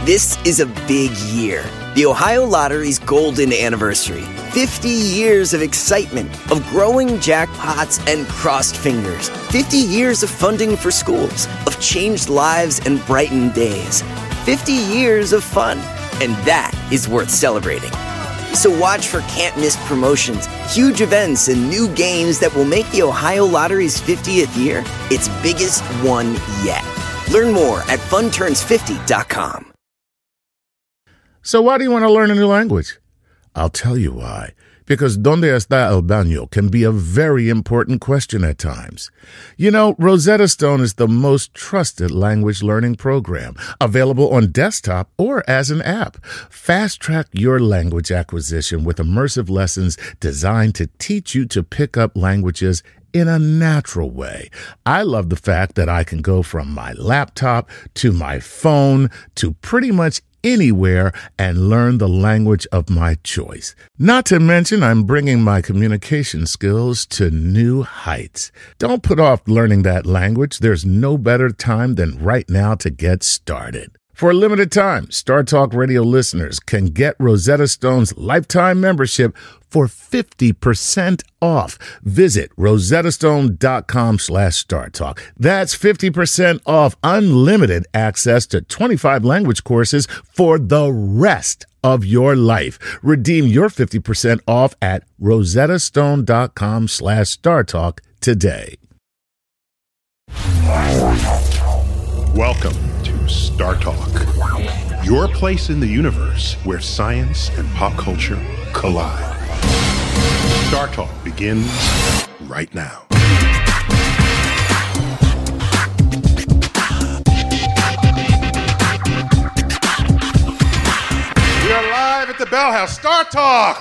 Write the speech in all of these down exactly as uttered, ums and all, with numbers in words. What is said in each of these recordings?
This is a big year. The Ohio Lottery's golden anniversary. fifty years of excitement, of growing jackpots and crossed fingers. fifty years of funding for schools, of changed lives and brightened days. fifty years of fun. And that is worth celebrating. So watch for can't-miss promotions, huge events, and new games that will make the Ohio Lottery's fiftieth year its biggest one yet. Learn more at fun turns fifty dot com. So why do you want to learn a new language? I'll tell you why. Because ¿Dónde está el baño? Can be a very important question at times. You know, Rosetta Stone is the most trusted language learning program, available on desktop or as an app. Fast-track your language acquisition with immersive lessons designed to teach you to pick up languages in a natural way. I love the fact that I can go from my laptop to my phone to pretty much anywhere and learn the language of my choice. Not to mention, I'm bringing my communication skills to new heights. Don't put off learning that language. There's no better time than right now to get started. For a limited time, Star Talk Radio listeners can get Rosetta Stone's lifetime membership for fifty percent off. Visit rosettastone.com slash StarTalk. That's fifty percent off unlimited access to twenty-five language courses for the rest of your life. Redeem your fifty percent off at rosettastone.com slash StarTalk today. Welcome to Star Talk, your place in the universe where science and pop culture collide. Star Talk begins right now. We are live at the Bell House. Star Talk!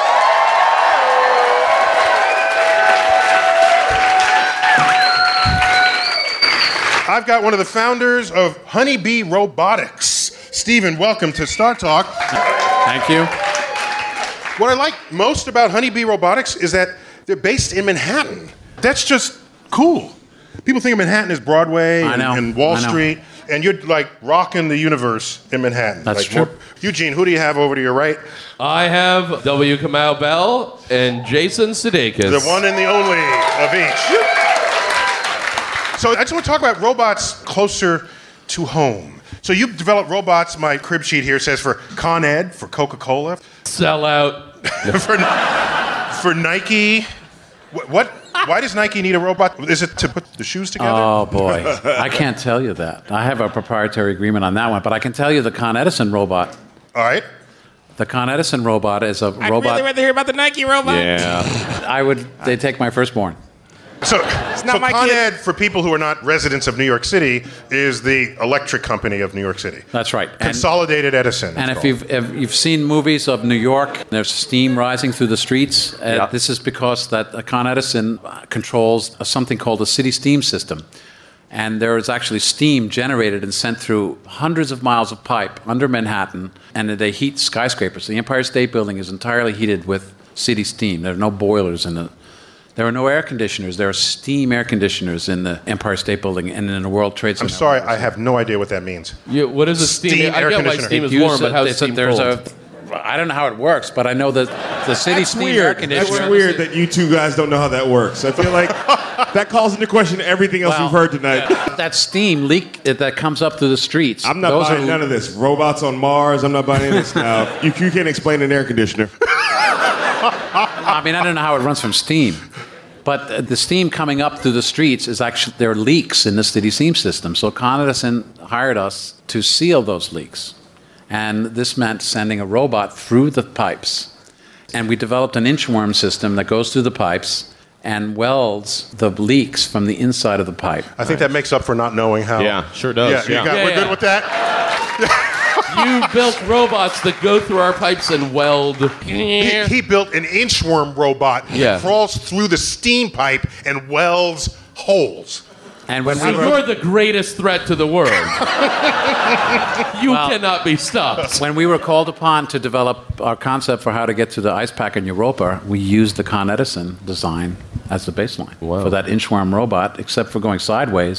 I've got one of the founders of Honeybee Robotics. Stephen, welcome to Star Talk. Thank you. What I like most about Honeybee Robotics is that they're based in Manhattan. That's just cool. People think of Manhattan as Broadway and, and Wall Street, and you're like rocking the universe in Manhattan. That's like, true. More, Eugene, who do you have over to your right? I have W. Kamau Bell and Jason Sudeikis. The one and the only of each. So I just want to talk about robots closer to home. So you've developed robots, my crib sheet here says for Con Ed, for Coca-Cola. Sell out. for, for Nike. What, what? Why does Nike need a robot? Is it to put the shoes together? Oh, boy. I can't tell you that. I have a proprietary agreement on that one, but I can tell you the Con Edison robot. All right. The Con Edison robot is a I'd robot. I'd really rather hear about the Nike robot. Yeah. I would, they take my firstborn. So, It's not so my Con kid. Ed, for people who are not residents of New York City, is the electric company of New York City. That's right. And, Consolidated Edison. and it's if you've, if you've seen movies of New York, there's steam rising through the streets. Uh, Yeah. This is because that uh, Con Edison uh, controls uh, something called the city steam system. And there is actually steam generated and sent through hundreds of miles of pipe under Manhattan, and they heat skyscrapers. The Empire State Building is entirely heated with city steam. There are no boilers in it. There are no air conditioners. There are steam air conditioners in the Empire State Building and in the World Trade Center. I'm sorry, I have no idea what that means. Yeah, what is a steam? Steam I air get why conditioner. steam is Use warm, but it- how's it's a- steam there's cold? a, I don't know how it works, but I know that the city That's steam air weird. conditioner. That's weird that you two guys don't know how that works. I feel like that calls into question everything else Well, we've heard tonight. That steam leak uh, that comes up through the streets. I'm not those buying are, none of this. Robots on Mars, I'm not buying any of this now. You, you can't explain an air conditioner. I mean, I don't know how it runs from steam. But uh, the steam coming up through the streets is actually, there are leaks in the city steam system. So Con Edison hired us to seal those leaks. And this meant sending a robot through the pipes. And we developed an inchworm system that goes through the pipes and welds the leaks from the inside of the pipe. I think that makes up for not knowing how. Yeah, sure does. Yeah, you Yeah. got, Yeah, we're yeah. good with that? You built robots that go through our pipes and weld. He, he built an inchworm robot Yeah. that crawls through the steam pipe and welds holes. And when So we were, you're the greatest threat to the world. You Well- cannot be stopped. when we were called upon to develop our concept for how to get to the ice pack in Europa, we used the Con Edison design as the baseline for that inchworm robot, except for going sideways.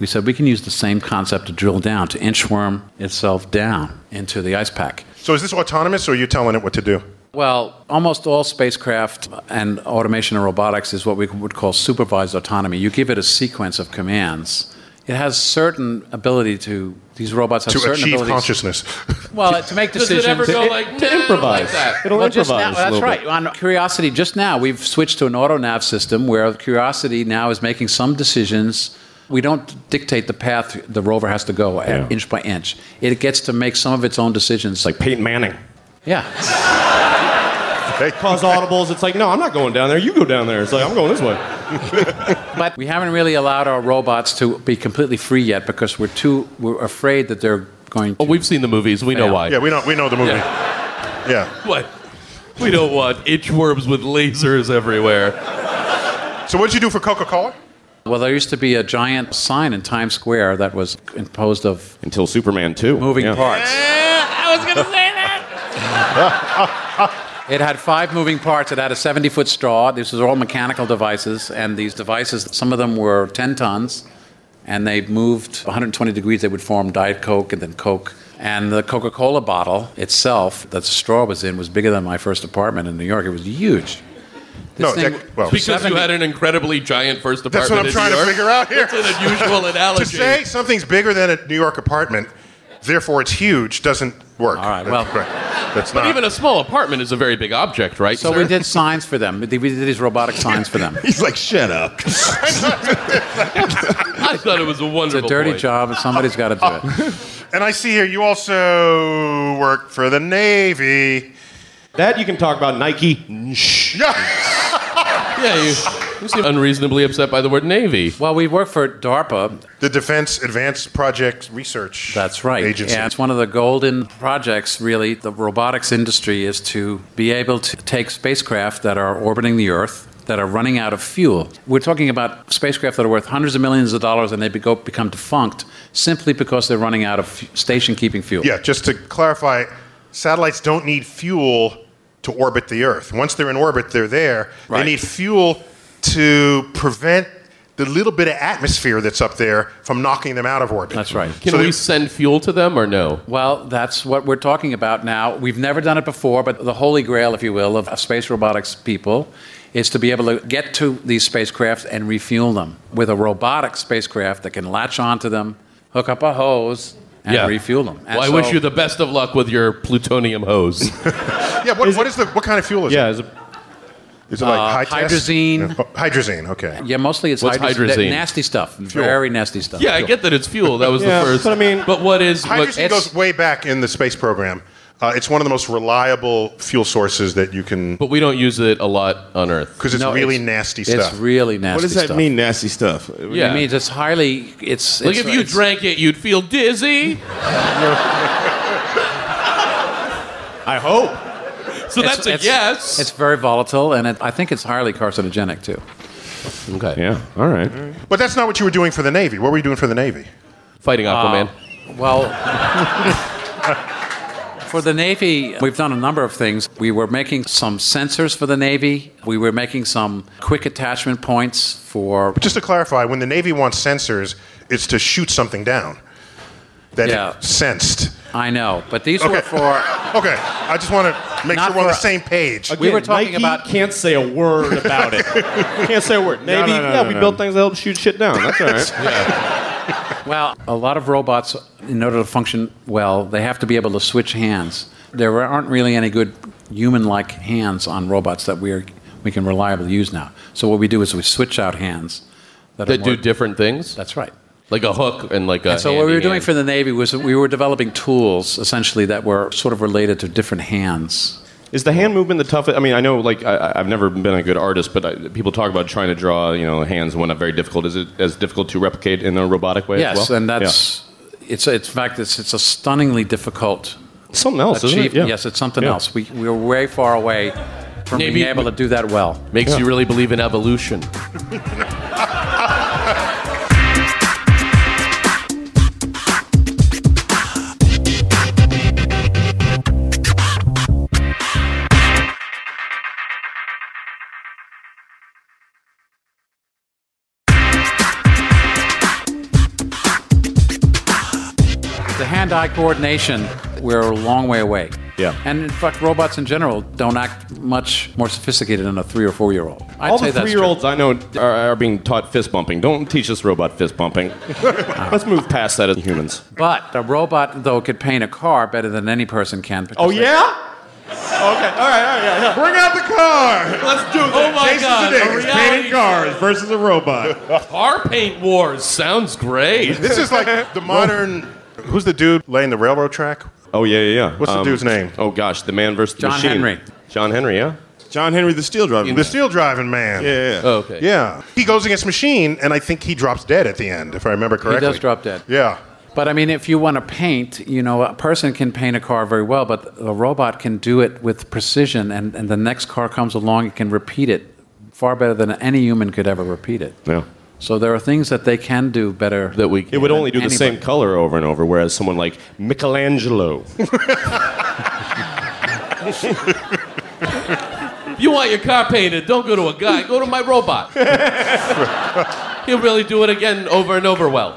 we said we can use the same concept to drill down, to inchworm itself down into the ice pack. So is this autonomous, or are you telling it what to do? Well, almost all spacecraft and automation and robotics is what we would call supervised autonomy. You give it a sequence of commands. It has certain ability to, these robots have to certain achieve abilities. consciousness. Well, to make decisions. Does it ever go like, to nah, improvise. like that? It'll well, improvise just now, a that's little right. bit. On Curiosity, just now, we've switched to an auto-nav system where Curiosity now is making some decisions. We don't dictate the path the rover has to go Yeah. inch by inch. It gets to make some of its own decisions. It's like Peyton Manning. Yeah. They cause audibles. It's like, no, I'm not going down there. You go down there. It's like, I'm going this way. But we haven't really allowed our robots to be completely free yet because we're too we're afraid that they're going to. Oh, we've seen the movies. We know Fail. why. Yeah, we know we know the movie. Yeah. Yeah. What? We don't want inchworms with lasers everywhere. So what did you do for Coca-Cola? Well, there used to be a giant sign in Times Square that was composed of Until Superman two. moving Yeah. parts. I was going to say that. It had five moving parts. It had a seventy-foot straw. These were all mechanical devices, and these devices, some of them were ten tons, and they moved one hundred twenty degrees. They would form Diet Coke and then Coke. And the Coca-Cola bottle itself that the straw was in was bigger than my first apartment in New York. It was huge. This No, thing- that- well, Because seventy you had an incredibly giant first That's apartment what I'm in trying New to York. figure out here. It's an unusual analogy. To say something's bigger than a New York apartment, therefore it's huge, doesn't work. All right, That's well- correct. That's But not. even a small apartment is a very big object, right? So sir? we did signs for them. We did these robotic signs for them. He's like, shut up. I thought it was a wonderful It's a dirty point. job, and somebody's got to do it. And I see here you also work for the Navy. That you can talk about Nike. Yeah. Yeah, you, you seem unreasonably upset by the word Navy. Well, we work for DARPA. The Defense Advanced Project Research That's right. Agency. And it's one of the golden projects, really. The robotics industry is to be able to take spacecraft that are orbiting the Earth, that are running out of fuel. We're talking about spacecraft that are worth hundreds of millions of dollars and they go, become defunct simply because they're running out of station-keeping fuel. Yeah, just to clarify, satellites don't need fuel to orbit the Earth. Once they're in orbit, they're there. Right. They need fuel to prevent the little bit of atmosphere that's up there from knocking them out of orbit. That's right. Can So we they- send fuel to them or no? Well, that's what we're talking about now. We've never done it before, but the holy grail, if you will, of space robotics people is to be able to get to these spacecraft and refuel them with a robotic spacecraft that can latch onto them, hook up a hose, and Yeah. refuel them. And Well, I so- wish you the best of luck with your plutonium hose. Yeah, what, what is the what kind of fuel is Yeah, it? is it Is it like Uh, high test? hydrazine. Yeah. Oh, hydrazine, okay. Yeah, mostly it's What's hydrazine. hydrazine? Nasty stuff. Very nasty stuff. Yeah, I get that it's fuel. That was Yeah, the first. but I mean- but what is what, Hydrazine it's- goes way back in the space program. Uh, it's one of the most reliable fuel sources that you can, But we don't use it a lot on Earth. because it's No, really it's- nasty It's stuff. really nasty what does that stuff. mean, nasty stuff? Yeah. It means it's highly. It's Like it's, if you it's- drank it, you'd feel dizzy. I hope. So it's- that's a it's- yes. It's very volatile, and it, I think it's highly carcinogenic too. okay. Yeah, all right. But that's not what you were doing for the Navy. What were you doing for the Navy? Fighting Aquaman. Well, for the Navy, we've done a number of things. We were making some sensors for the Navy. We were making some quick attachment points for. Just to clarify, when the Navy wants sensors, it's to shoot something down that Yeah. it sensed. I know, but these Okay. were for. Okay, I just want to make Not sure we're on the for- same page. We were talking Nike about- can't say a word about it. Can't say a word. Navy, no, no, yeah, no, we no. built things that help shoot shit down. That's all right. Well, a lot of robots, in order to function well, they have to be able to switch hands. There aren't really any good human-like hands on robots that we are we can reliably use now. So what we do is we switch out hands that, are That do more- different things. That's right. Like a hook and like a. And so what we handy were doing hand. for the Navy was we were developing tools essentially that were sort of related to different hands. Is the hand movement the toughest? I mean, I know, like, I, I've never been a good artist, but I, people talk about trying to draw, you know, hands and whatnot very difficult. Is it as difficult to replicate in a robotic way Yes, as well? and that's it's, it's in fact it's it's a stunningly difficult Yeah. Something else, isn't it? achievement. Yeah. Yes, it's something Yeah. else. We we were way far away from Maybe- being able to do that well. Makes you really believe in evolution. hand-eye coordination, we're a long way away. Yeah. And in fact, robots in general don't act much more sophisticated than a three or four-year-old. I'd All say the that's three-year-olds true. I know are, are being taught fist bumping. Don't teach us robot fist bumping. Let's move past that as humans. But a robot, though, could paint a car better than any person can. Oh, yeah? Okay, all right, all right, yeah, yeah. Bring out the car. Let's do this. Oh my Jason God! Sudeikis a reality painting cars versus a robot. Car paint wars sounds great. This is like the modern. Who's the dude laying the railroad track? Oh, yeah, yeah, yeah. What's the dude's name? Oh, gosh, the man versus the John machine. Henry. John Henry, yeah? John Henry, the steel driver. The steel driving man. Yeah, yeah. Oh, okay. Yeah. He goes against Machine, and I think he drops dead at the end, if I remember correctly. He does drop dead. Yeah. But I mean, if you want to paint, you know, a person can paint a car very well, but a robot can do it with precision, and, and the next car comes along, it can repeat it far better than any human could ever repeat it. Yeah. So there are things that they can do better. That we It would only do the Anybody. same color over and over, whereas someone like Michelangelo. If you want your car painted, don't go to a guy. Go to my robot. He'll really do it again over and over well.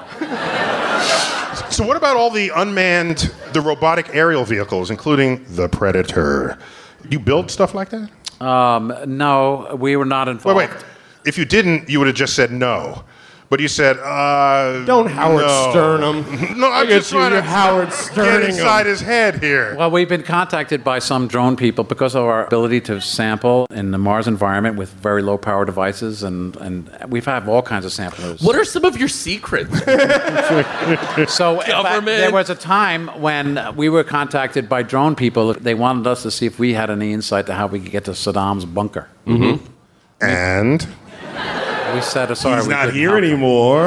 So what about all the unmanned, the robotic aerial vehicles, including the Predator? You build stuff like that? Um, no, we were not Wait, involved. wait. If you didn't, you would have just said no. But you said, uh... Don't Howard no. Stern him. No, I'm just trying to Howard get Sterning inside him. his head here. Well, we've been contacted by some drone people because of our ability to sample in the Mars environment with very low power devices, and, and we've had all kinds of samplers. What are some of your secrets? So in fact, Government. there was a time when we were contacted by drone people. They wanted us to see if we had any insight to how we could get to Saddam's bunker. Mm-hmm. And? We said, oh, sorry, He's we not couldn't here help anymore.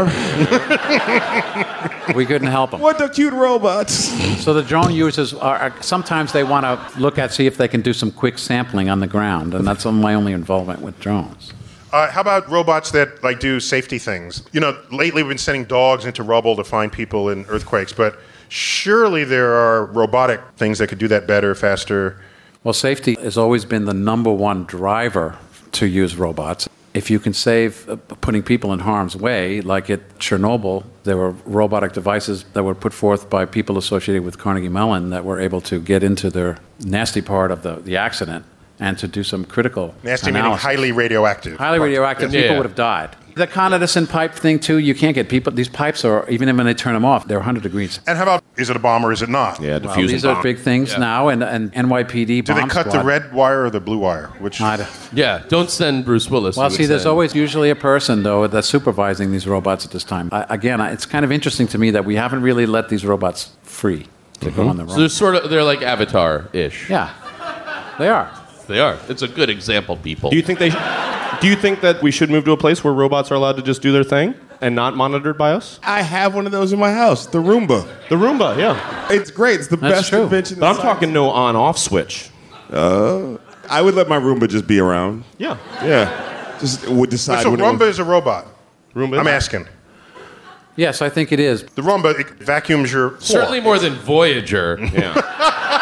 him. We couldn't help him. What the cute robots? So the drone users are, are sometimes they want to look at, see if they can do some quick sampling on the ground, and that's my only involvement with drones. Uh, how about robots that like do safety things? You know, lately we've been sending dogs into rubble to find people in earthquakes, but surely there are robotic things that could do that better, faster. Well, safety has always been the number one driver to use robots. If you can save uh, putting people in harm's way, like at Chernobyl, there were robotic devices that were put forth by people associated with Carnegie Mellon that were able to get into the nasty part of the, the accident and to do some critical Nasty meaning analysis. highly radioactive. Highly radioactive. Yeah. People would have died. The Con Edison pipe thing, too, you can't get people. These pipes are, even when they turn them off, they're one hundred degrees. And how about, is it a bomb or is it not? Yeah, Well, diffusing these are bomb. big things Yeah. now, and, and N Y P D Do bomb they cut squad. the red wire or the blue wire? Which? I don't- Yeah, don't send Bruce Willis. Well, he see, would there's send. always usually a person, though, that's supervising these robots at this time. I, again, I- it's kind of interesting to me that we haven't really let these robots free to go on the So run. they're sort of they're like Avatar-ish. Yeah, they are. They are. It's a good example, people. Do you think they? Do you think that we should move to a place where robots are allowed to just do their thing and not monitored by us? I have one of those in my house, the Roomba. The Roomba, yeah. It's great. It's the That's best true. invention. But I'm in talking no on-off switch. science. I would let my Roomba just be around. Yeah. Yeah. Just would decide. So when it Roomba would- is a robot. Roomba. I'm asking. Yes, I think it is. The Roomba it vacuums your floor. Certainly more than Voyager. Yeah.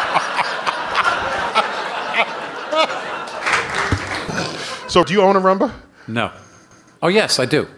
So do you own a Roomba? No. Oh, yes, I do.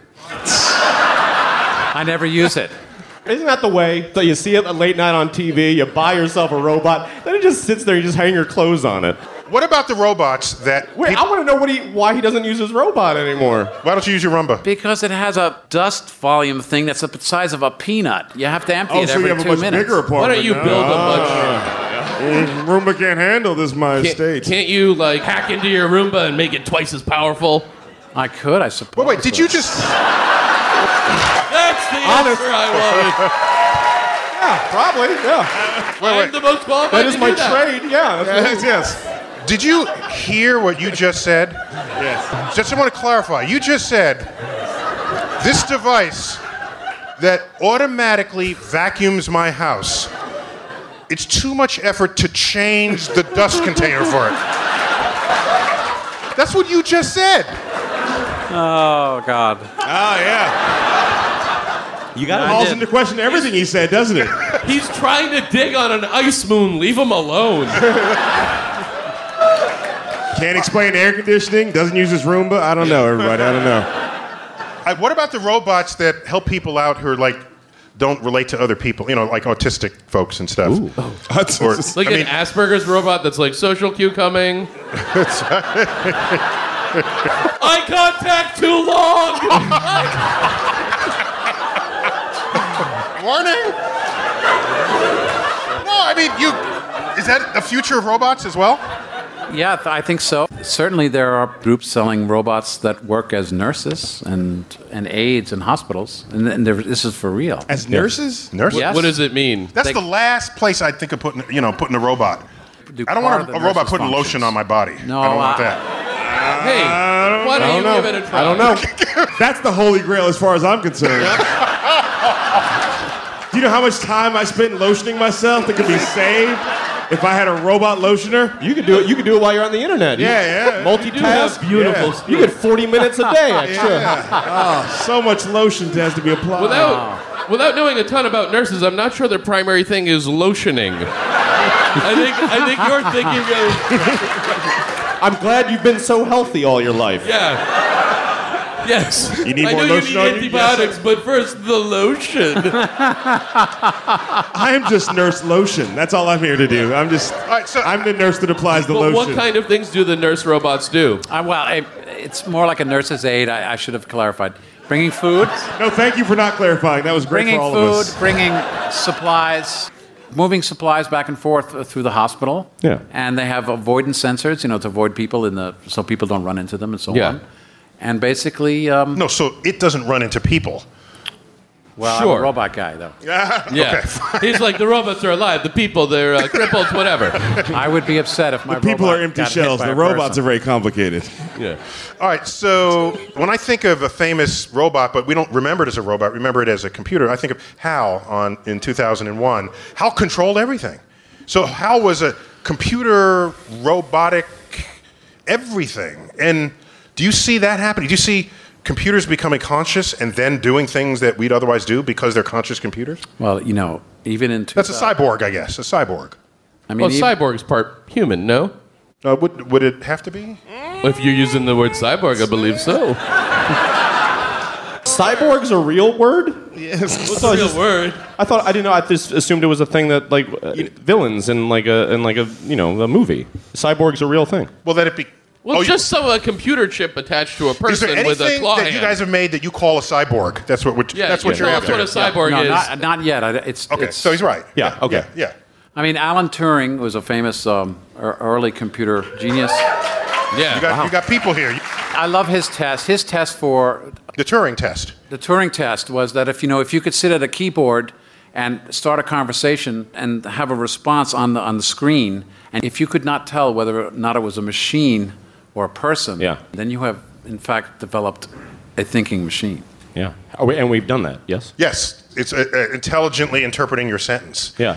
I never use it. Isn't that the way? So you see it late night on T V, you buy yourself a robot, then it just sits there, you just hang your clothes on it. What about the robots that... Wait, peop- I want to know what he, why he doesn't use his robot anymore. Why don't you use your Roomba? Because it has a dust volume thing that's the size of a peanut. You have to empty Oh, it so every you have a two much minutes. bigger apartment. Why don't you now. build a bunch? Mm, Roomba can't handle this, my Can't, estate. can't you like hack into your Roomba and make it twice as powerful? I could, I suppose. Wait, wait, did you but- just... That's the answer I Yeah, probably, yeah. wanted. I'm the most qualified That is to my do that. trade, yeah. That's yes. Did you hear what you just said? Yes. Just want to clarify. You just said this device that automatically vacuums my house, it's too much effort to change the dust container for it. That's what you just said. Oh, God. Oh, yeah. You got I Calls did. into question everything he said, doesn't it? He's trying to dig on an ice moon. Leave him alone. Can't explain air conditioning. Doesn't use his Roomba. I don't know, everybody. I don't know. I, what about the robots that help people out who are like don't relate to other people. You know, like autistic folks and stuff. Ooh. Oh. Or, Like I an mean, Asperger's robot that's like social cue coming. Eye contact too long. warning. No, I mean, you. Is that the future of robots as well? Yeah, th- I think so. Certainly, there are groups selling robots that work as nurses and and aides in hospitals, and, and they're- this is for real. As nurses? Nurses? Yes. What does it mean? That's They- the last place I'd think of putting, you know, putting a robot. Do I don't part want of a, the a robot nurse's putting functions. lotion on my body. No, I don't want I- that. Hey, why don't, I you don't know. give it a try? I don't know. That's the holy grail as far as I'm concerned. Do you know how much time I spent lotioning myself that could be saved if I had a robot lotioner? You could do it. You could do it while you're on the internet. You- Yeah, yeah. Multitask. beautiful Yeah. You get forty minutes a day extra. Yeah. Oh, so much lotion has to be applied. Without, without knowing a ton about nurses, I'm not sure their primary thing is lotioning. I think I think you're thinking of I'm glad you've been so healthy all your life. yeah. Yes. You need I more know lotion you on need you? antibiotics, but first the lotion. I'm just nurse lotion. That's all I'm here to do. I'm just. right, so- I'm the nurse that applies the But lotion. what kind of things do the nurse robots do? Uh, well, I, it's more like a nurse's aide. I, I should have clarified. Bringing food, No, thank you for not clarifying. That was great bringing for all food, of us. bringing supplies, moving supplies back and forth uh, through the hospital. Yeah. And they have avoidance sensors, you know, to avoid people in the so people don't run into them and so Yeah. on. And basically, um, No, so it doesn't run into people. well, I'm Sure. a robot guy though. Yeah. He's like, the robots are alive. The people, they're uh, crippled, whatever. I would be upset if my The people robot are empty got hit shells. by The a robots person. are very complicated. Yeah. All right, so when I think of a famous robot, but we don't remember it as a robot, remember it as a computer, I think of Hal on, in two thousand one. Hal controlled everything. So Hal was a computer, robotic, everything. And do you see that happening? Do you see computers becoming conscious and then doing things that we'd otherwise do because they're conscious computers? Well, you know, even in That's a cyborg, I guess, a cyborg. I mean, Well, even- cyborg's part human, no? Uh, would, would it have to be? If you're using the word cyborg, I believe so. Cyborg's a real word? What's the real word? I thought I didn't know. I just assumed it was a thing that like uh, villains in like a in like a you know a movie. Cyborg's a real thing. Well, that it be. Well, Oh, you- just some a computer chip attached to a Is there person with a anything claw that hand. you guys have made that you call a cyborg? That's what. We're, yeah, that's what you you're know, after. that's what a cyborg no, is. not, not yet. I, it's, Okay, it's, so he's right. Yeah, okay. Yeah. yeah. I mean, Alan Turing was a famous um, er- early computer genius. yeah. You got, you got people here. I love his test. His test for The Turing test. the Turing test was that if you know if you could sit at a keyboard and start a conversation and have a response on the on the screen, and if you could not tell whether or not it was a machine or a person, Yeah. then you have in fact developed a thinking machine. Yeah, Are we- and we've done that. Yes. Yes, it's uh, uh, intelligently interpreting your sentence. Yeah.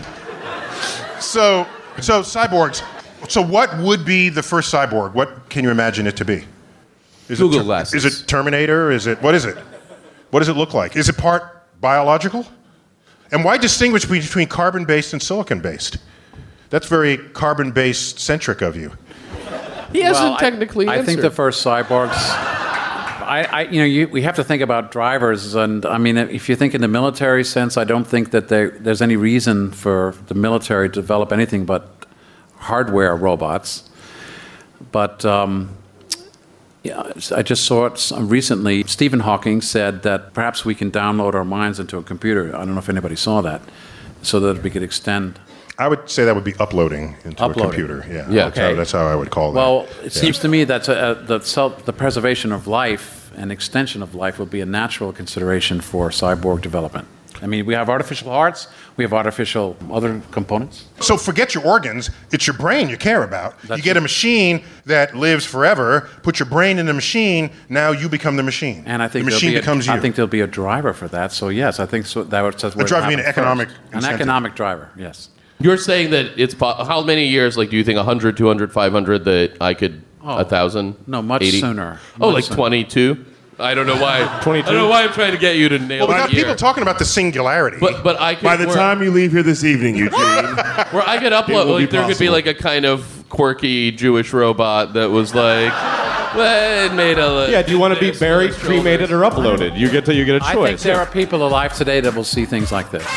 So, so cyborgs. So, what would be the first cyborg? What can you imagine it to be? Is Google it glasses. Is it Terminator? Is it what is it? What does it look like? Is it part biological? And why distinguish between carbon-based and silicon-based? That's very carbon-based centric of you. He hasn't Well, I- technically I, answered. think the first cyborgs. I, I you know, you, we have to think about drivers, and I mean, if you think in the military sense, I don't think that there, there's any reason for the military to develop anything but hardware robots. But um, yeah, I just saw it recently. Stephen Hawking said that perhaps we can download our minds into a computer. I don't know if anybody saw that, so that we could extend. I would say that would be uploading into Uploading. a computer. Yeah, Yeah. that's, how, Okay. that's how I would call that. Well, it Yeah. seems to me that uh, the, self, the preservation of life and extension of life would be a natural consideration for cyborg development. I mean, we have artificial hearts, we have artificial other components. So forget your organs. It's your brain you care about. That's you get it. a machine that lives forever. Put your brain in the machine. Now you become the machine. And I think the there'll machine be a, becomes you. I think there'll be a driver for that. So yes, I think so. That would, that's where it driver being an happened economic first. An incentive. economic driver. Yes. You're saying that it's po- how many years? Like, do you think one hundred, two hundred, five hundred that I could Oh, a thousand? no, much eighty? sooner. Oh, Much like sooner. twenty-two. I don't know why. twenty-two? I don't know why I'm trying to get you to nail well, we that got year. people talking about the singularity. But but I could. By the where, time you leave here this evening, Eugene, where I could It upload, will be like there could be possible. like a kind of quirky Jewish robot that was like Well, it made a. Yeah, do you want to be buried, cremated, or uploaded? You get to you get a choice. I think there are people alive today that will see things like this.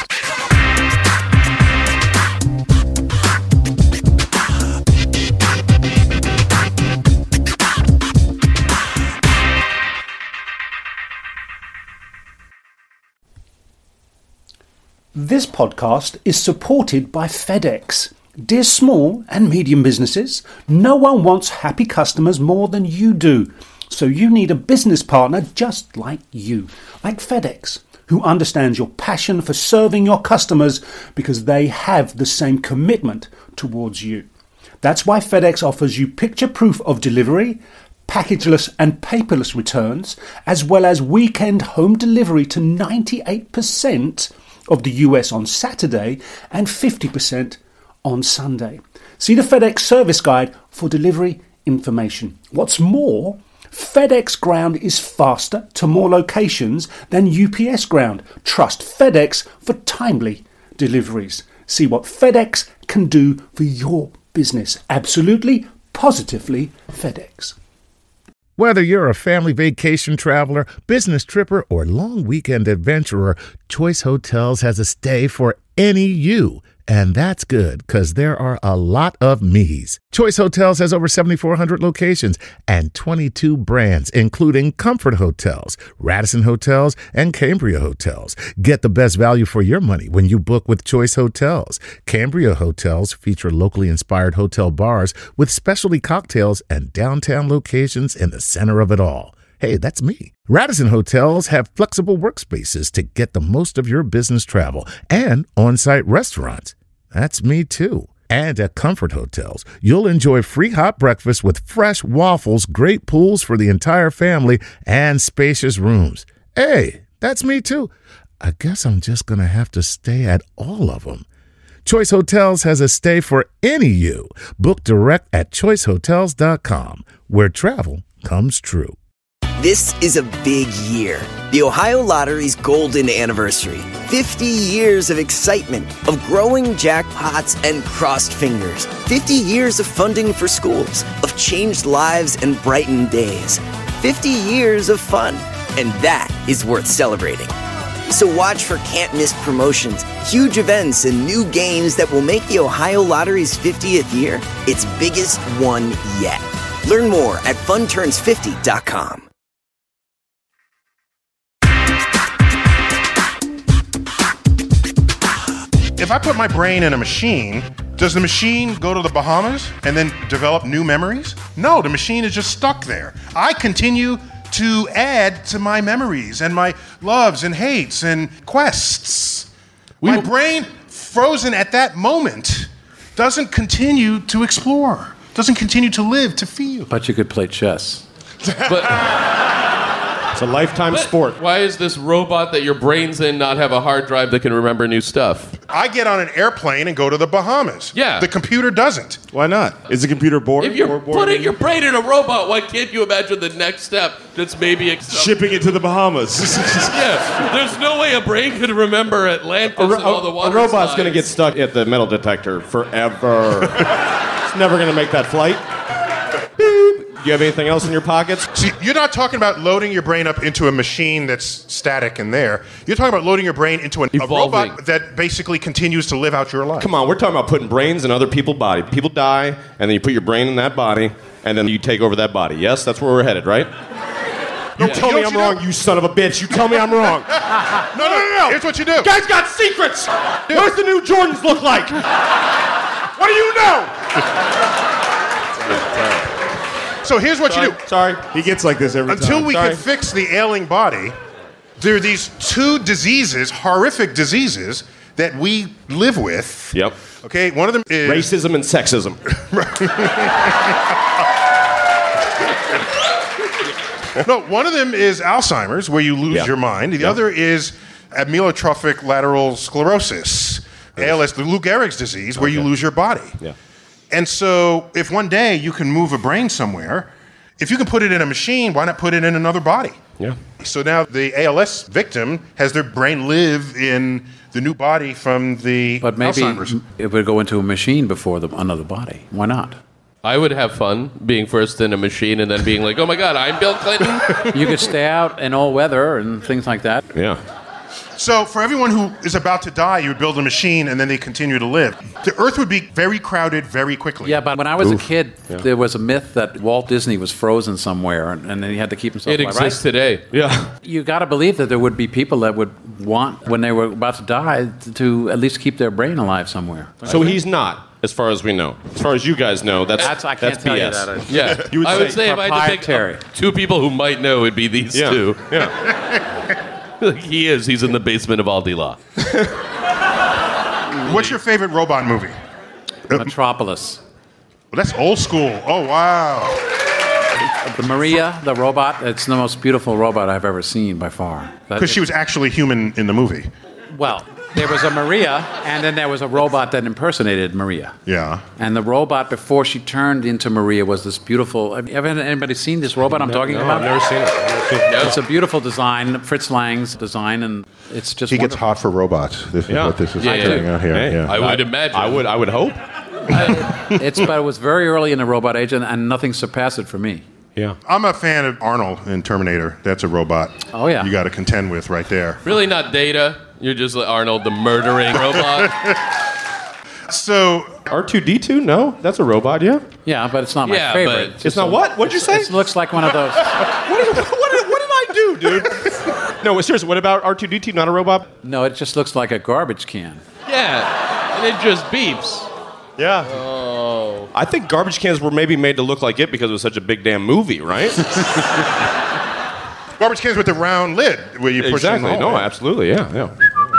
This podcast is supported by FedEx. Dear small and medium businesses, no one wants happy customers more than you do. So you need a business partner just like you, like FedEx, who understands your passion for serving your customers because they have the same commitment towards you. That's why FedEx offers you picture proof of delivery, packageless and paperless returns, as well as weekend home delivery to ninety-eight percent of the U S on Saturday and fifty percent on Sunday. See the FedEx service guide for delivery information. What's more, FedEx Ground is faster to more locations than U P S Ground. Trust FedEx for timely deliveries. See what FedEx can do for your business. Absolutely, positively FedEx. Whether you're a family vacation traveler, business tripper, or long weekend adventurer, Choice Hotels has a stay for any you. And that's good, because there are a lot of me's. Choice Hotels has over seventy-four hundred locations and twenty-two brands, including Comfort Hotels, Radisson Hotels, and Cambria Hotels. Get the best value for your money when you book with Choice Hotels. Cambria Hotels feature locally inspired hotel bars with specialty cocktails and downtown locations in the center of it all. Hey, that's me. Radisson Hotels have flexible workspaces to get the most of your business travel and on-site restaurants. That's me too. And at Comfort Hotels, you'll enjoy free hot breakfast with fresh waffles, great pools for the entire family, and spacious rooms. Hey, that's me too. I guess I'm just going to have to stay at all of them. Choice Hotels has a stay for any you. Book direct at choice hotels dot com, where travel comes true. This is a big year. The Ohio Lottery's golden anniversary. fifty years of excitement, of growing jackpots and crossed fingers. fifty years of funding for schools, of changed lives and brightened days. fifty years of fun, and that is worth celebrating. So watch for can't-miss promotions, huge events, and new games that will make the Ohio Lottery's fiftieth year its biggest one yet. Learn more at fun turns fifty dot com. If I put my brain in a machine, does the machine go to the Bahamas and then develop new memories? No, the machine is just stuck there. I continue to add to my memories and my loves and hates and quests. My brain, frozen at that moment, doesn't continue to explore, doesn't continue to live, to feel. But you could play chess. But it's a lifetime but sport. Why is this robot that your brain's in not have a hard drive that can remember new stuff? I get on an airplane and go to the Bahamas. Yeah. The computer doesn't. Why not? Is the computer bored? If you're More bored putting than- your brain in a robot, why can't you imagine the next step that's maybe ex- shipping it to the Bahamas. Yeah, there's no way a brain could remember Atlantis A, ro- and all the a water robot's slides. going to get stuck at the metal detector forever. It's never going to make that flight. Do you have anything else in your pockets? See, you're not talking about loading your brain up into a machine that's static and there. You're talking about loading your brain into an, a Evolving. robot that basically continues to live out your life. Come on, we're talking about putting brains in other people's body. People die, and then you put your brain in that body, and then you take over that body. Yes, that's where we're headed, right? No, You tell me I'm wrong, you son of a bitch. You tell me I'm wrong. No, no, no, no. Here's what you do. You guys got secrets. What does the new Jordans look like? What do you know? So here's what Sorry, you do. Sorry. He gets like this every Until time. we Sorry. can fix the ailing body, there are these two diseases, horrific diseases, that we live with. Yep. Okay, one of them is Racism and sexism. No, one of them is Alzheimer's, where you lose Yeah. your mind. The Yeah. other is amyotrophic lateral sclerosis, A L S, the Lou Gehrig's disease, where you Okay. lose your body. Yeah. And so, if one day you can move a brain somewhere, if you can put it in a machine, why not put it in another body? Yeah. So now the A L S victim has their brain live in the new body from the But maybe Alzheimer's. it would go into a machine before the, another body. Why not? I would have fun being first in a machine and then being like, oh my God, I'm Bill Clinton. You could stay out in all weather and things like that. Yeah. So for everyone who is about to die, you would build a machine and then they continue to live. The Earth would be very crowded very quickly. Yeah, but when I was Oof. a kid, Yeah. there was a myth that Walt Disney was frozen somewhere and, and then he had to keep himself It alive. exists Right? today. Yeah. You got to believe that there would be people that would want, when they were about to die, to, to at least keep their brain alive somewhere. So he's not, as far as we know. As far as you guys know, that's That's I can't that's tell B you S. that. Yeah. You would I would say say if I had to pick proprietary. uh, two people who might know, it'd be these Yeah. two. Yeah. He is. He's in the basement of Aldi Law. What's your favorite robot movie? Metropolis. Well, that's old school. Oh, wow. The Maria, the robot, it's the most beautiful robot I've ever seen by far. That- Because she was actually human in the movie. Well, there was a Maria, and then there was a robot that impersonated Maria. Yeah. And the robot, before she turned into Maria, was this beautiful... Have you ever anybody seen this robot I'm talking No, about? I've never seen it. I've never seen it. It's a beautiful design, Fritz Lang's design, and it's just He gets wonderful. hot for robots. This is Yeah. what this is Yeah, yeah. turning out here. Hey, yeah. I would imagine. I would. I would hope. It's, but it was very early in the robot age, and, and nothing surpassed it for me. Yeah. I'm a fan of Arnold in Terminator. That's a robot. Oh, yeah. You got to contend with right there. Really not Data. You're just like Arnold, the murdering robot. So, R two D two? No, that's a robot. Yeah. Yeah, but it's not my Yeah, favorite. but- It's not what? What'd you say? It looks like one of those... What did, what, did, what did I do, dude? No, seriously. What about R two D two? Not a robot? No, it just looks like a garbage can. Yeah. And it just beeps. Yeah. Oh. I think garbage cans were maybe made to look like it because it was such a big damn movie, right? garbage cans with the round lid where you push Exactly. in the No, hole. absolutely. Yeah. Yeah.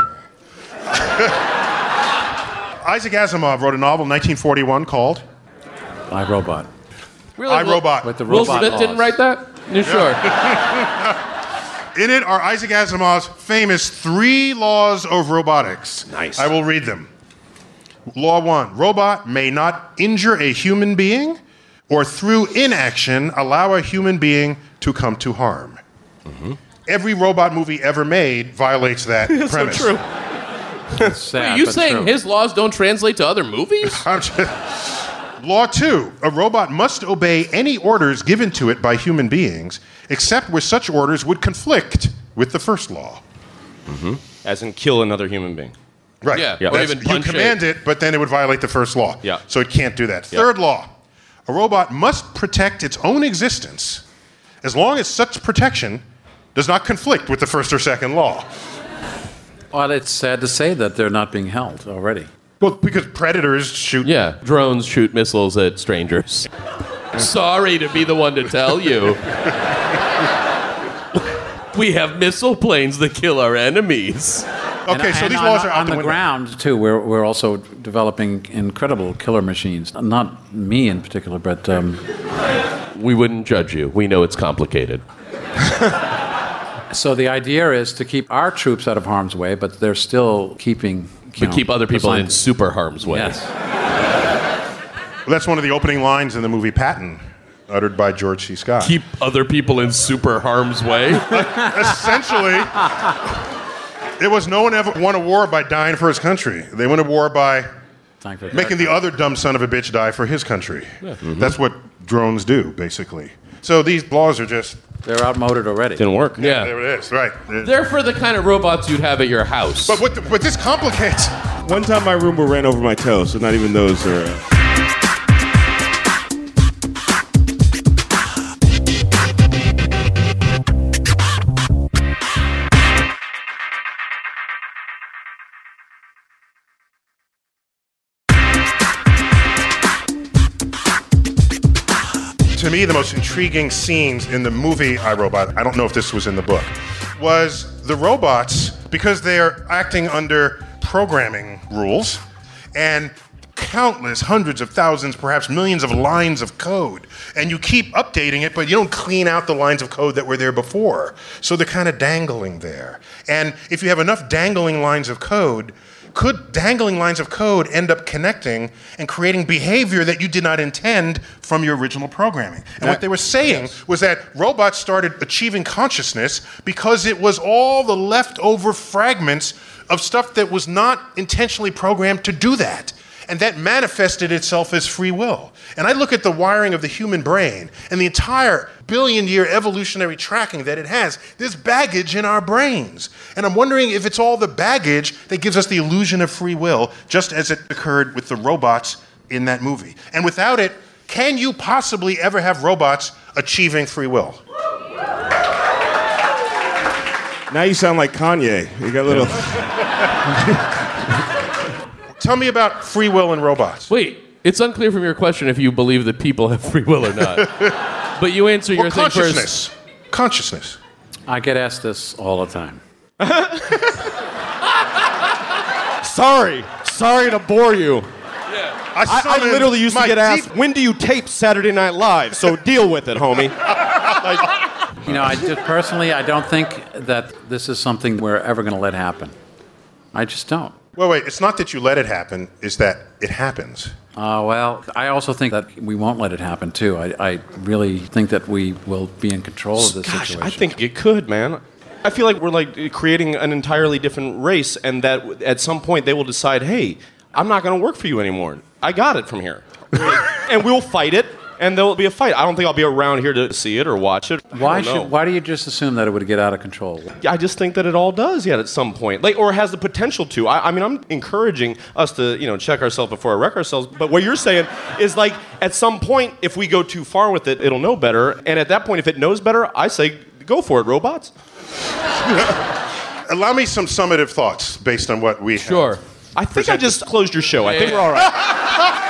Isaac Asimov wrote a novel in nineteen forty-one called I, Robot. Really? I, Robot. With the Will robot Smith didn't laws. write that? You sure? In it are Isaac Asimov's famous three laws of robotics. Nice. I will read them. Law one, robot may not injure a human being or through inaction allow a human being to come to harm. Mm-hmm. Every robot movie ever made violates that premise. So true. It's sad, Are you but saying true. his laws don't translate to other movies? Law two, a robot must obey any orders given to it by human beings, except where such orders would conflict with the first law. Mm-hmm. As in kill another human being. Right. Yeah, Yeah. or That's- even you punch command it. it, but then it would violate the first law. Yeah. So it can't do that. Yeah. Third law, a robot must protect its own existence as long as such protection does not conflict with the first or second law. Well, it's sad to say that they're not being held already. Well, because predators shoot. Yeah, drones shoot missiles at strangers. Sorry to be the one to tell you. We have missile planes that kill our enemies. Okay, And- so and these on, laws are out on the, the window. ground too. We're we're also developing incredible killer machines. Not me in particular, but um, We wouldn't judge you. We know it's complicated. so the idea is to keep our troops out of harm's way, but they're still keeping. you But know, keep other the people in scientists. super harm's way. Yes. Well, that's one of the opening lines in the movie Patton, uttered by George C. Scott. Keep other people in super harm's way. Essentially, it was no one ever won a war by dying for his country. They won a war by Time for making the other dumb son of a bitch die for his country. That's what drones do, basically. So these laws are just... They're outmoded already. Didn't work. Yeah. There it is, right. They're for the kind of robots you'd have at your house. But what, the, what this complicates... One time my Roomba ran over my toe, so not even those are. Uh... To me, the most intriguing scenes in the movie I, Robot, I don't know if this was in the book, was the robots, because they are acting under programming rules and countless hundreds of thousands, perhaps millions of lines of code. And you keep updating it, but you don't clean out the lines of code that were there before. So they're kind of dangling there. And if you have enough dangling lines of code, could dangling lines of code end up connecting and creating behavior that you did not intend from your original programming? And what they were saying was that robots started achieving consciousness because it was all the leftover fragments of stuff that was not intentionally programmed to do that. and that manifested itself as free will. And I look at the wiring of the human brain and the entire billion-year evolutionary tracking that it has. There's baggage in our brains. And I'm wondering if it's all the baggage that gives us the illusion of free will, just as it occurred with the robots in that movie. And without it, can you possibly ever have robots achieving free will? Now you sound like Kanye. You got a little... Tell me about free will and robots. Wait, it's unclear from your question if you believe that people have free will or not. But you answer your well, thing consciousness. first. Consciousness. I get asked this all the time. Sorry. Sorry to bore you. I, I, I literally used to get asked, deep... when do you tape Saturday Night Live? So deal with it, homie. Like, you know, I just personally, I don't think that this is something we're ever going to let happen. I just don't. Well, wait, it's not that you let it happen, it's that it happens. Uh, well, I also think that we won't let it happen, too. I, I really think that we will be in control of this Gosh, situation. I think it could, man. I feel like we're like creating an entirely different race, and that at some point they will decide, hey, I'm not going to work for you anymore. I got it from here. And we'll fight it, and there'll be a fight. I don't think I'll be around here to see it or watch it. Why should? Why do you just assume that it would get out of control? I just think that it all does, yet at some point, like, or has the potential to. I, I mean, I'm encouraging us to, you know, check ourselves before we wreck ourselves. But what you're saying is, like, at some point, if we go too far with it, it'll know better. And at that point, if it knows better, I say, go for it, robots. Allow me some summative thoughts based on what we Sure. have. I think I just closed your show. I think we're all right.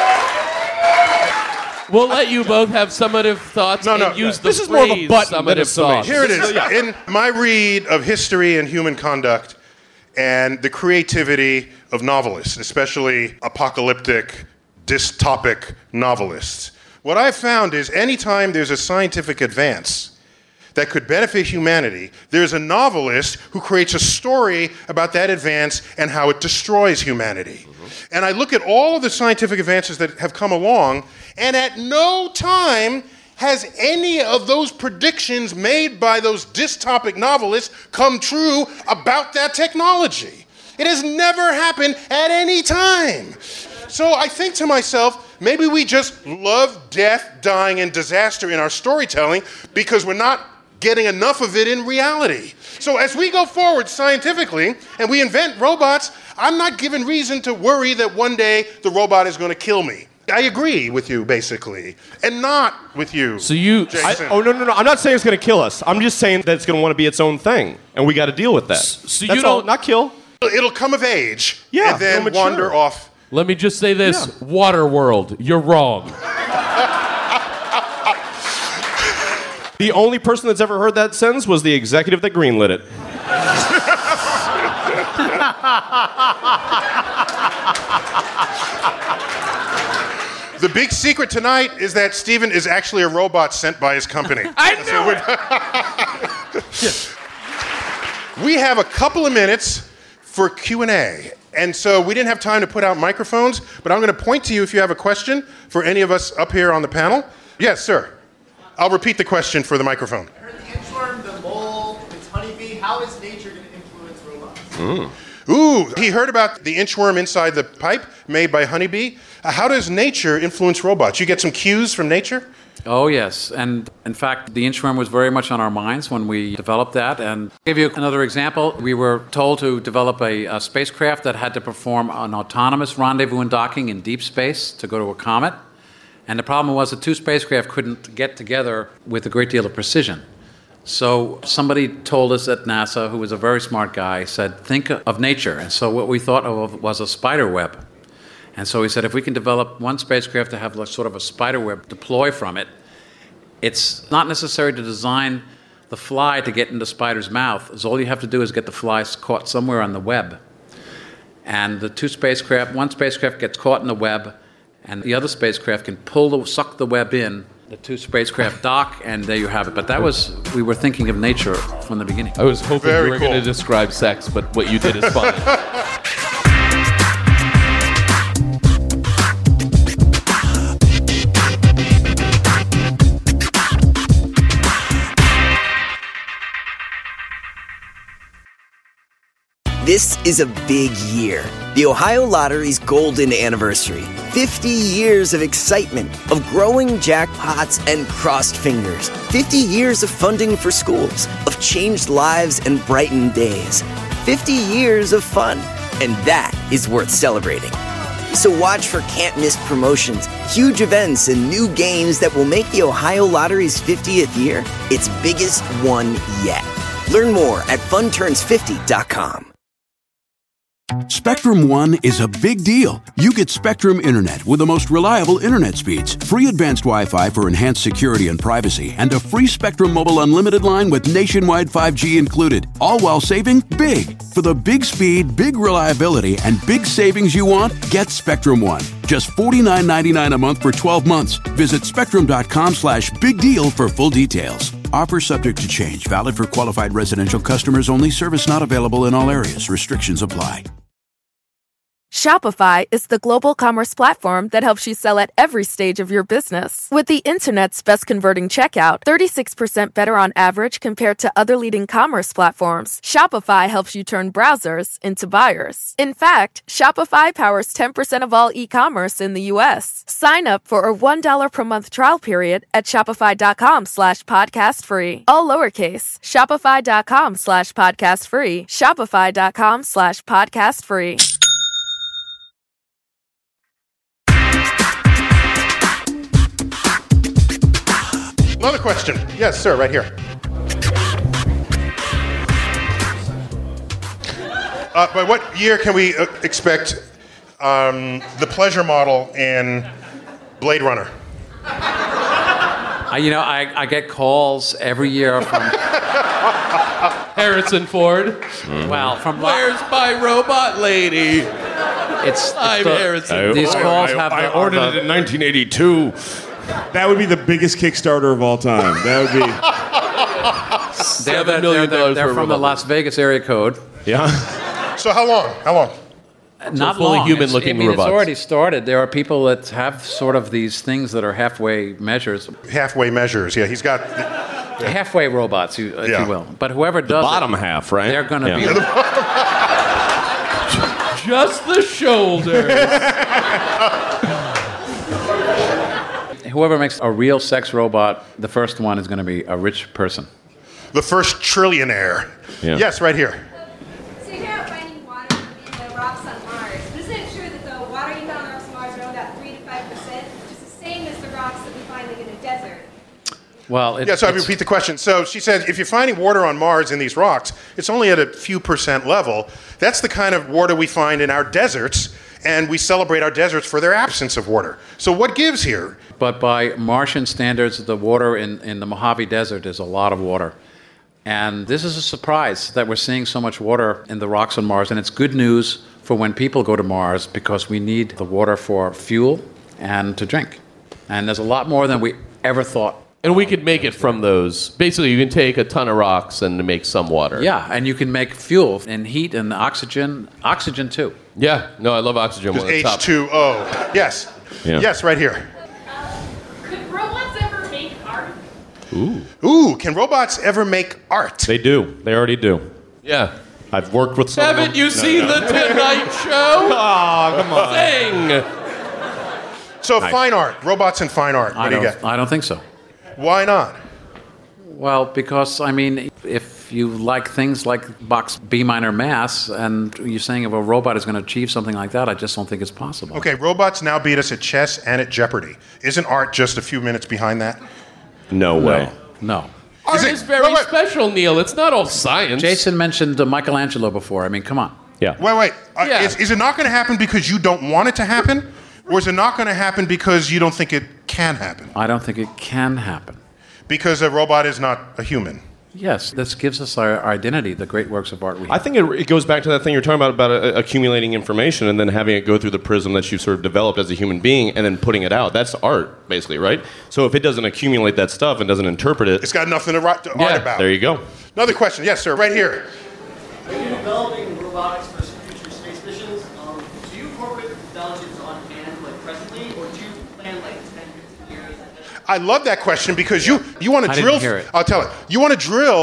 We'll let you both have summative thoughts No, and no, use no. the This is more of a phrase button than a summative thoughts. Here it is. In my read of history and human conduct and the creativity of novelists, especially apocalyptic, dystopic novelists, what I've found is anytime there's a scientific advance that could benefit humanity, there's a novelist who creates a story about that advance and how it destroys humanity. Mm-hmm. And I look at all of the scientific advances that have come along, and at no time has any of those predictions made by those dystopic novelists come true about that technology. It has never happened at any time. So I think to myself, maybe we just love death, dying, and disaster in our storytelling because we're not getting enough of it in reality. So as we go forward scientifically and we invent robots, I'm not given reason to worry that one day the robot is going to kill me. I agree with you, basically, and not with you. So you... I, oh, no, no, no. I'm not saying it's going to kill us. I'm just saying that it's going to want to be its own thing, and we got to deal with that. So That's you all, don't... not kill. It'll come of age, Yeah, and then it'll mature. wander off. Let me just say this. Yeah. Waterworld, you're wrong. The only person that's ever heard that sentence was the executive that greenlit it. The big secret tonight is that Steven is actually a robot sent by his company. I knew it! We have a couple of minutes for Q and A. And so we didn't have time to put out microphones, but I'm going to point to you if you have a question for any of us up here on the panel. Yes, sir. I'll repeat the question for the microphone. I heard the inchworm, the mole, its honeybee. How is nature going to influence robots? Mm. Ooh, he heard about the inchworm inside the pipe made by honeybee. Uh, how does nature influence robots? You get some cues from nature? Oh, yes. And in fact, the inchworm was very much on our minds when we developed that. And I'll give you another example. We were told to develop a, a spacecraft that had to perform an autonomous rendezvous and docking in deep space to go to a comet. And the problem was the two spacecraft couldn't get together with a great deal of precision. So somebody told us at NASA, who was a very smart guy, said, think of nature. And so what we thought of was a spider web. And so he said, if we can develop one spacecraft to have like sort of a spider web deploy from it, it's not necessary to design the fly to get into the spider's mouth. As all you have to do is get the fly caught somewhere on the web. And the two spacecraft, one spacecraft gets caught in the web, and the other spacecraft can pull the, suck the web in. The two spacecraft dock, and there you have it. But that was, we were thinking of nature from the beginning. I was hoping Very you were cool. going to describe sex, but what you did is funny. This is a big year. The Ohio Lottery's golden anniversary. fifty years of excitement, of growing jackpots and crossed fingers. fifty years of funding for schools, of changed lives and brightened days. fifty years of fun. And that is worth celebrating. So watch for can't-miss promotions, huge events, and new games that will make the Ohio Lottery's fiftieth year its biggest one yet. Learn more at fun turns fifty dot com. Spectrum One is a big deal. You get Spectrum Internet with the most reliable internet speeds, free advanced Wi-Fi for enhanced security and privacy, and a free Spectrum Mobile Unlimited line with nationwide five G included, all while saving big. For the big speed, big reliability, and big savings you want, get Spectrum One. Just forty-nine ninety-nine a month for twelve months. Visit spectrum.com slash big deal for full details. Offer subject to change. Valid for qualified residential customers only. Service not available in all areas. Restrictions apply. Shopify is the global commerce platform that helps you sell at every stage of your business. With the internet's best converting checkout, thirty-six percent better on average compared to other leading commerce platforms, Shopify helps you turn browsers into buyers. In fact, Shopify powers ten percent of all e-commerce in the U S. Sign up for a one dollar per month trial period at shopify.com slash podcast free. All lowercase, shopify.com slash podcast free, shopify.com slash podcast free. Another question. Yes, sir, right here. Uh, by what year can we uh, expect um, the pleasure model in Blade Runner? I, you know, I, I get calls every year from Harrison Ford. Mm-hmm. Well, from Where's my robot lady? It's, I'm it's the, Harrison. These Ford. calls I, have. I the, ordered the, it in nineteen eighty-two. That would be the biggest Kickstarter of all time. That would be They're, they're, they're, they're, they're from the Las Vegas area code. Yeah. So how long? How long? Not so fully long. human-looking I mean, robots. It's already started. There are people that have sort of these things that are halfway measures. Halfway measures. Yeah, he's got. Yeah. Halfway robots, if yeah. you will. But whoever does the bottom it, half, right? They're going to yeah. be. Just the shoulders. Whoever makes a real sex robot, the first one is going to be a rich person. The first trillionaire. Yeah. Yes, right here. So you're out finding water in the rocks on Mars. But isn't it true that the water you found on rocks on Mars are only about three to five percent, which is the same as the rocks that we find like in a desert? Well, it, yeah, so I repeat the question. So she said, if you're finding water on Mars in these rocks, it's only at a few percent level. That's the kind of water we find in our deserts, and we celebrate our deserts for their absence of water. So what gives here? But by Martian standards, the water in, in the Mojave Desert is a lot of water. And this is a surprise that we're seeing so much water in the rocks on Mars. And it's good news for when people go to Mars because we need the water for fuel and to drink. And there's a lot more than we ever thought. And we could make it from those. Basically, you can take a ton of rocks and make some water. Yeah, and you can make fuel and heat and oxygen. Oxygen, too. Yeah, no, I love oxygen. One of the top. H two O. Yes. Yeah. Yes, right here. Could robots ever make art? Ooh. Ooh, can robots ever make art? They do. They already do. Yeah. I've worked with some Haven't of them. you No, seen no. The Tonight Show? Oh, come on. Thing. So fine art, robots and fine art. What I do you don't, get? I don't think so. Why not? Well, because, I mean, if you like things like box B minor mass, and you're saying if a robot is going to achieve something like that, I just don't think it's possible. Okay, robots now beat us at chess and at Jeopardy. Isn't art just a few minutes behind that? No way. No. no. Art Is is, it- very wait, wait. special, Neil. It's not all science. Jason mentioned uh, Michelangelo before. I mean, come on. Yeah. Wait, wait. Uh, Yeah. is, is it not going to happen because you don't want it to happen? Or is it not going to happen because you don't think it can happen? I don't think it can happen. Because a robot is not a human. Yes, this gives us our identity, the great works of art we have. I think it, it goes back to that thing you're talking about, about uh, accumulating information and then having it go through the prism that you've sort of developed as a human being and then putting it out. That's art, basically, right? So if it doesn't accumulate that stuff and doesn't interpret it... It's got nothing to, write, to yeah, art about. There you go. Another question. Yes, sir. Right here. Are you developing robotics for future space missions? Um, do you incorporate intelligence on hand, like presently, or do you plan like ten, fifteen years? I love that question because you, you want to I didn't drill. hear it. I'll tell it. You want to drill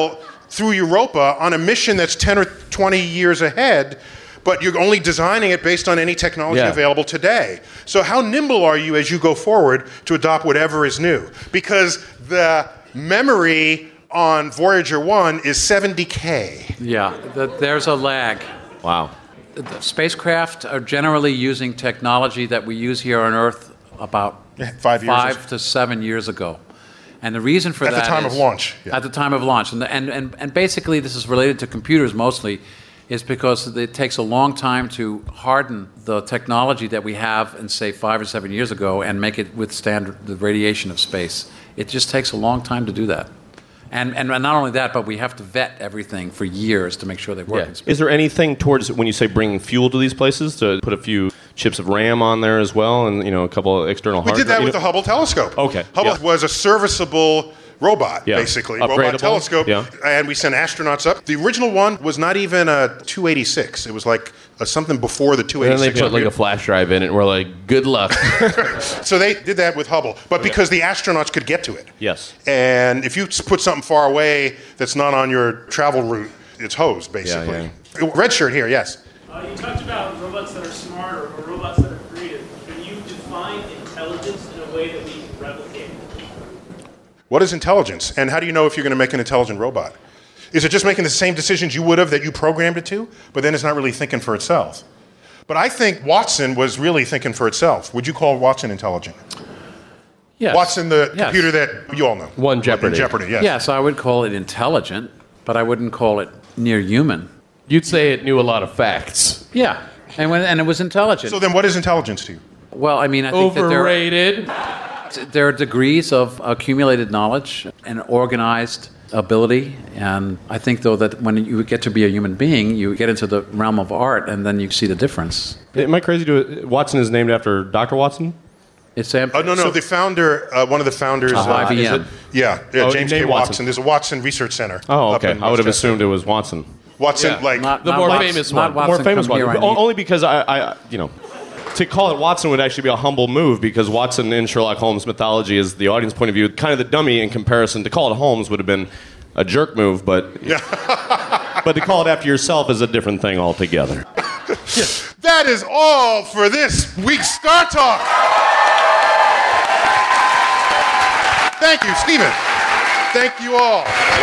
through Europa on a mission that's ten or twenty years ahead, but you're only designing it based on any technology Yeah. available today. So how nimble are you as you go forward to adopt whatever is new? Because the memory on Voyager one is seventy K. Yeah, the, there's a lag. Wow. The spacecraft are generally using technology that we use here on Earth about five, years five to seven years ago. And the reason for At the that time is- of launch, yeah. At the time of launch. And, the, and, and, and basically this is related to computers mostly, is because it takes a long time to harden the technology that we have in, say, five or seven years ago and make it withstand the radiation of space. It just takes a long time to do that. And, and not only that, but we have to vet everything for years to make sure they work Yeah. in space. Is there anything towards when you say bringing fuel to these places to put a few chips of RAM on there as well, and you know a couple of external We hard did that you with know- the Hubble telescope. Okay, Hubble yeah. was a serviceable robot, Yeah. basically, Upgradable, robot telescope, yeah. and we sent astronauts up. The original one was not even a two eighty-six. It was like a, something before the two And then they eighty-six. put like a flash drive in it, and we're like, good luck. So they did that with Hubble, but because the astronauts could get to it. Yes. And if you put something far away that's not on your travel route, it's hosed, basically. Red shirt here, yes. Uh, you talked about robots that are smart or, or robots that are creative. Can you define intelligence in a way that we can replicate? What is intelligence? And how do you know if you're going to make an intelligent robot? Is it just making the same decisions you would have that you programmed it to, but then it's not really thinking for itself? But I think Watson was really thinking for itself. Would you call Watson intelligent? Yes. Watson, the Yes. computer that you all know. One Jeopardy. Jeopardy, yes. Yes, I would call it intelligent, but I wouldn't call it near human. You'd say it knew a lot of facts. Yeah, and when, and it was intelligent. So then what is intelligence to you? Well, I mean, I think Overrated. that there, there are degrees of accumulated knowledge and organized ability, and I think, though, that when you get to be a human being, you get into the realm of art, and then you see the difference. Am I crazy to Watson is named after Doctor Watson? It's Sam. Oh, no, no, the founder, uh, one of the founders Of uh, I B M. is it- Yeah, yeah Oh, James named K. Watson. Watson. There's a Watson Research Center. Oh, up okay. in I would have Westchester. assumed it was Watson. Watson, Yeah, like not- The not more Watson- famous not one. More Watson, famous come one. here, I O- need- Only because I, I, you know, to call it Watson would actually be a humble move because Watson in Sherlock Holmes mythology is the audience point of view, kind of the dummy in comparison. To call it Holmes would have been a jerk move, but but to call it after yourself is a different thing altogether. That is all for this week's Star Talk. Thank you, Stephen. Thank you all.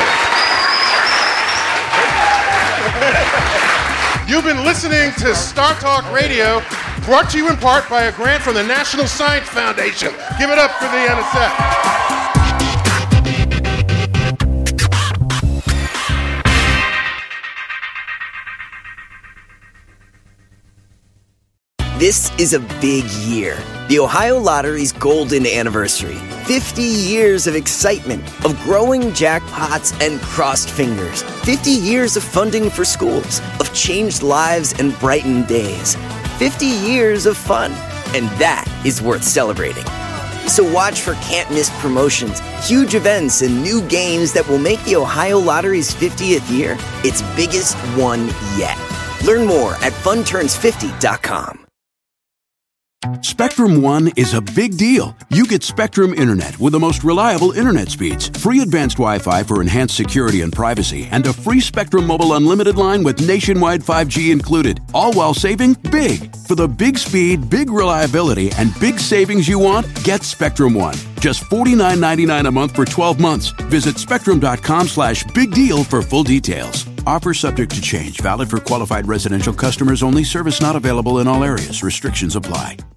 You've been listening to Star Talk Radio, brought to you in part by a grant from the National Science Foundation. Give it up for the N S F. This is a big year. The Ohio Lottery's golden anniversary. fifty years of excitement, of growing jackpots and crossed fingers. fifty years of funding for schools, of changed lives and brightened days. fifty years of fun. And that is worth celebrating. So watch for can't-miss promotions, huge events, and new games that will make the Ohio Lottery's fiftieth year its biggest one yet. Learn more at fun turns fifty dot com. Spectrum One is a big deal. You get Spectrum Internet with the most reliable internet speeds, free advanced Wi-Fi for enhanced security and privacy, and a free Spectrum Mobile Unlimited line with nationwide five G included, all while saving big. For the big speed, big reliability, and big savings you want, get Spectrum One. Just forty-nine ninety-nine a month for twelve months. Visit spectrum.com slash big deal for full details. Offer subject to change. Valid for qualified residential customers only. Service not available in all areas. Restrictions apply.